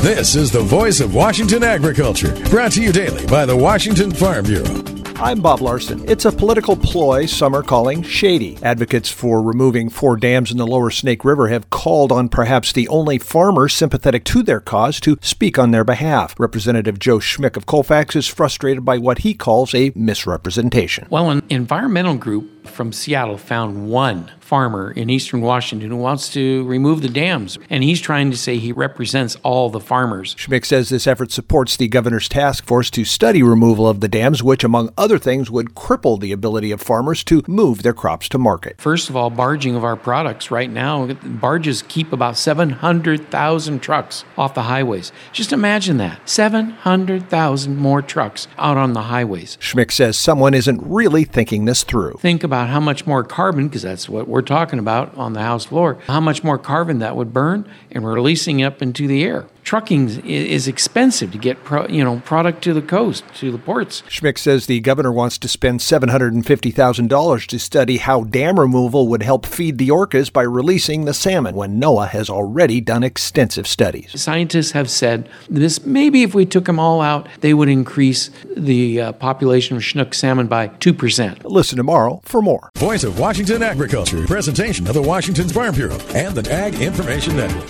This is the voice of Washington agriculture, brought to you daily by the Washington Farm Bureau. I'm Bob Larson. It's a political ploy some are calling shady. Advocates for removing 4 dams in the lower Snake River have called on perhaps the only farmer sympathetic to their cause to speak on their behalf. Representative Joe Schmick of Colfax is frustrated by what he calls a misrepresentation. Well, an environmental group from Seattle found one farmer in eastern Washington who wants to remove the dams, and he's trying to say he represents all the farmers. Schmick says this effort supports the governor's task force to study removal of the dams, which, among other things, would cripple the ability of farmers to move their crops to market. First of all, barging of our products. Right now, barges keep about 700,000 trucks off the highways. Just imagine that. 700,000 more trucks out on the highways. Schmick says someone isn't really thinking this through. Think about how much more carbon, because that's what we're talking about on the House floor, how much more carbon that would burn and releasing up into the air. Trucking is expensive to get product to the coast, to the ports. Schmick says the governor wants to spend $750,000 to study how dam removal would help feed the orcas by releasing the salmon, when NOAA has already done extensive studies. Scientists have said this, maybe if we took them all out, they would increase the population of Chinook salmon by 2%. Listen tomorrow for more. Voice of Washington agriculture, presentation of the Washington Farm Bureau and the Ag Information Network.